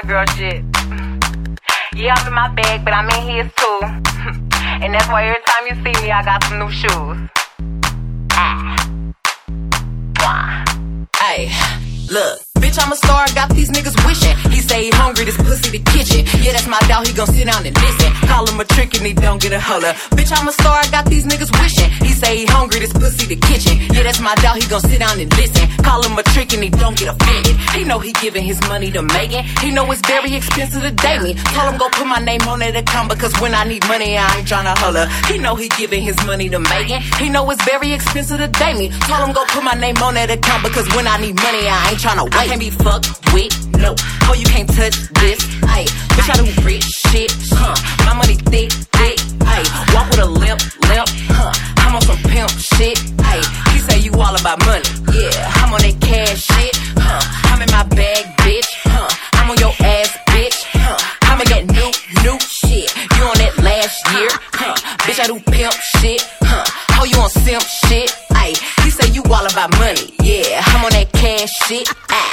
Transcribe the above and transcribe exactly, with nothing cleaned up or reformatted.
girl shit. Yeah, I'm in my bag, but I'm in his too. And that's why every time you see me, I got some new shoes. Ah. Wah. Hey, look. Bitch, I'm a star, I got these niggas wishing. He say he hungry, this pussy the kitchen. Yeah, that's my dog, he gon' sit down and listen. Call him a trick and he don't get a holler. Bitch, I'm a star, I got these niggas wishing. He say he hungry, this pussy the kitchen. Yeah, that's my dog, he gon' sit down and listen. Call him a trick and he don't get offended. He know he giving his money to Megan. He know it's very expensive to date me. Told him go put my name on that account, because when I need money, I ain't tryna holler. He know he giving his money to Megan. He know it's very expensive to date me. Told him go put my name on that account, because when I need money, I ain't tryna wait. I can't be fucked with, no. Oh, you can't touch this, ayy. Bitch, I do rich shit, huh? My money thick, thick, ayy. Walk with a limp, limp, huh? I'm on some pimp shit, ayy. He say you all about money, yeah. I'm on that cash shit, huh? I'm in my bag, bitch, huh? I'm on your ass, bitch, huh? I'm in that new, new shit. You on that last year, huh? Bitch, I do pimp shit, huh? Oh, you on simp shit, ayy. He say you all about money, yeah. I'm on that cash shit, ayy.